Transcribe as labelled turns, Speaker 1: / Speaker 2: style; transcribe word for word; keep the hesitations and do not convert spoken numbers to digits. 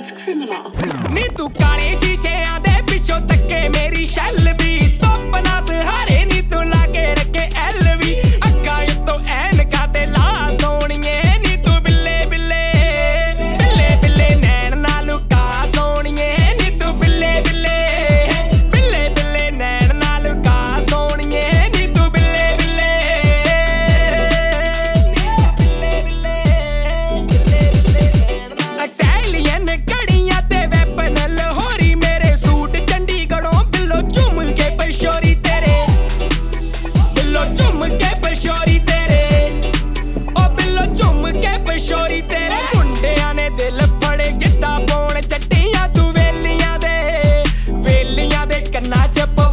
Speaker 1: That's criminal.
Speaker 2: ਨੀ ਤੂੰ ਕਾਲੇ ਸ਼ੀਸ਼ਿਆਂ ਦੇ ਪਿੱਛੋਂ ਤੱਕੇ ਮੇਰੀ ਸ਼ੈਲ ਵੀ ਧੁੱਪ ਨਾ ਸਹਾਰੇ ਨੀ ਤੂੰ ਲਾ ਕੇ ਰੱਖੇ ਐਲ ਵੀ ਅੱਖਾਂ ਉੱਤੋਂ ਐਨਕਾਂ ਤੇ ਲਾ ਸੋਣੀਏ ਨੀ ਤੂੰ ਬਿੱਲੇ ਬਿੱਲੇ ਬਿੱਲੇ ਬਿੱਲੇ ਨੈਣ ਨਾਲ ਲੁਕਾ ਸੋਣੀਏ ਨੀ ਤੂੰ ਬਿੱਲੇ ਬਿੱਲੇ ਬਿੱਲੇ ਬਿੱਲੇ ਨੈਣ ਨਾਲ ਲੁਕਾ ਸੋਣੀਏ ਨੀ ਤੂੰ ਬਿੱਲੇ ਬਿੱਲੇ ਨੀ ਤੂੰ ਬਿੱਲੇ ਬਿੱਲੇ ਬਿੱਲੇ ਬਿੱਲੇ ਨੈਣ ਨਾਲ ਸੈਲੀਅਨ ਕੜੀਆਂ ਤੇ ਵੈਪਨ ਲਾਹੌਰੀ ਮੇਰੇ ਸੂਟ ਚੰਡੀਗੜ੍ਹੋਂ ਬਿੱਲੋ ਝੁੰਮ ਕੇ ਪਸ਼ੋਰੀ ਤੇਰੇ ਬਿੱਲੋ ਝੁੰਮ ਕੇ ਪਸ਼ੋਰੀ ਤੇਰੇ ਓ ਬਿੱਲੋ ਝੁੰਮ ਕੇ ਪਸ਼ੋਰੀ ਤੇਰੇ ਮੁੰਡਿਆਂ ਨੇ ਦਿਲ ਫੜੇ ਗਿੱਧਾ ਪਾਉਣ ਚੱਟੀਆਂ ਤੂੰ ਵੇਲੀਆਂ ਦੇ ਵੇਲੀਆਂ ਦੇ ਕੰਨਾਂ 'ਚ